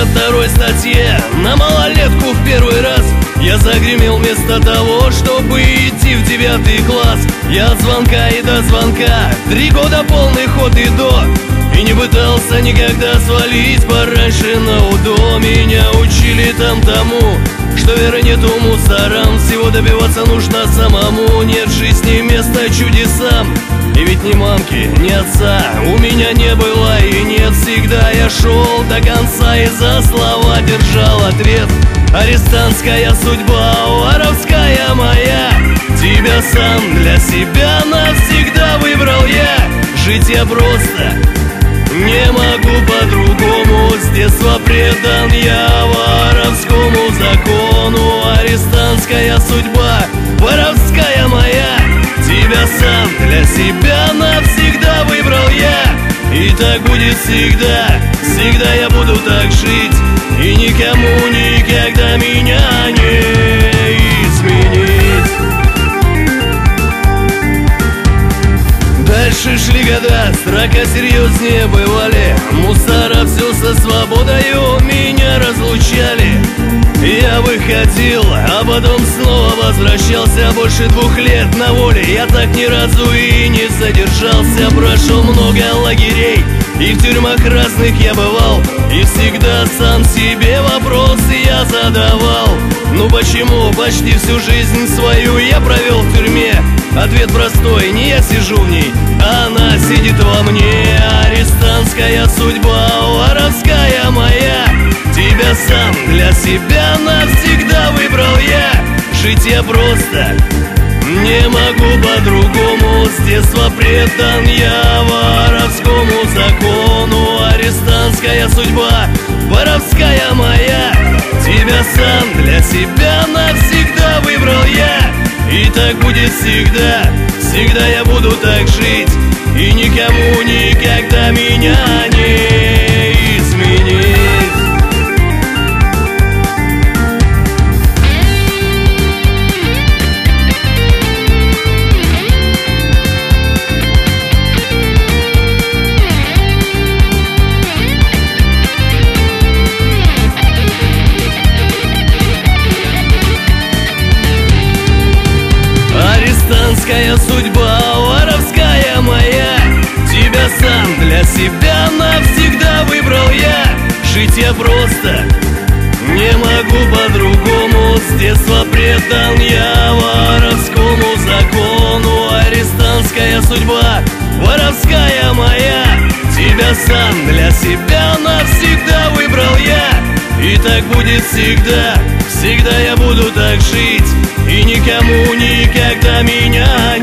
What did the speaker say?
202 статье на малолетку в первый раз я загремел вместо того, чтобы идти в 9 класс. Я от звонка и до звонка 3 года полный ход и до. И не пытался никогда свалить пораньше на УДО. Меня учили там тому, что веры нету мусорам, всего добиваться нужно самому. Нет в жизни места чудесам. И ведь ни мамки, ни отца у меня не было и нет. Всегда я шел до конца и за слова держал ответ. Арестантская судьба, воровская моя. Тебя сам для себя навсегда выбрал я. Жить я просто не могу по-другому. С детства предан я воровскому закону. Арестантская судьба, воровская моя. Тебя сам для себя навсегда выбрал я. И так будет всегда, всегда я буду так жить. И никому никогда меня не изменить. Дальше шли года, строка серьезнее бывали. Мусора все со свободою меня разлучали. Я выходил, а потом снова возвращался. Больше 2 лет на воле я так ни разу и не задержался. Прошел много лагерей, и в тюрьмах разных я бывал. И всегда сам себе вопросы я задавал. Ну почему почти всю жизнь свою я провел в тюрьме? Ответ простой, не я сижу в ней, а она сидит во мне. Арестантская судьба, воровская моя. Тебя сам для себя навсегда выбрал я. Жить я просто не могу по-другому. С детства предан я воровскому закону. Арестантская судьба, воровская моя. Тебя сам для себя навсегда выбрал я. И так будет всегда, всегда я буду так жить. И никому никогда меня не изменить. Арестантская судьба, воровская моя. Тебя сам для себя навсегда выбрал я. Жить я просто не могу по-другому. С детства предан я воровскому закону. Арестантская судьба, воровская моя. Тебя сам для себя навсегда выбрал я. И так будет всегда, всегда я буду так жить. И никому никогда меня